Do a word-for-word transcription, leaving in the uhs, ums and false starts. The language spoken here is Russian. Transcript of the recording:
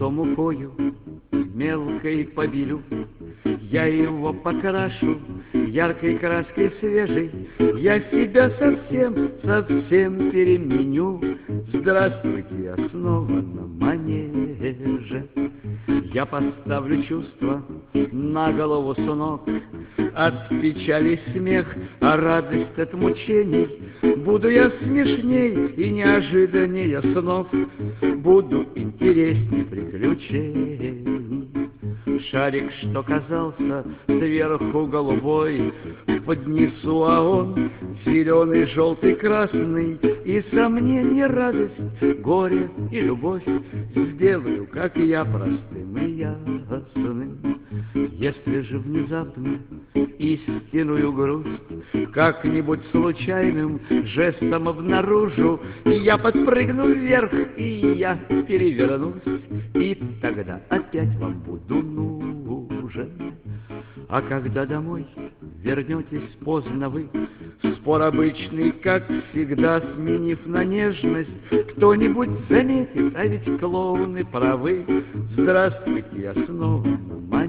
яйцо мукою мелкой побелю. Я его покрашу яркой краской свежей, я себя совсем, совсем переменю. Здравствуйте, я снова на манеже. Я поставлю чувства на голову с ног, от печали смех, а радость от мучений. Буду я смешней и неожиданнее снов, буду интересней приключений. Шарик, что казался сверху голубой, поднесу, а он зеленый, желтый, красный. И сомнение, радость, горе и любовь сделаю, как я, простым и ясным. Если же внезапно истинную грусть как-нибудь случайным жестом обнаружу, я подпрыгну вверх, и я перевернусь, и тогда опять вам буду нужен. А когда домой вернетесь поздно вы, спор обычный, как всегда, сменив на нежность, кто-нибудь заметит, а ведь клоуны правы. Здравствуйте, я снова на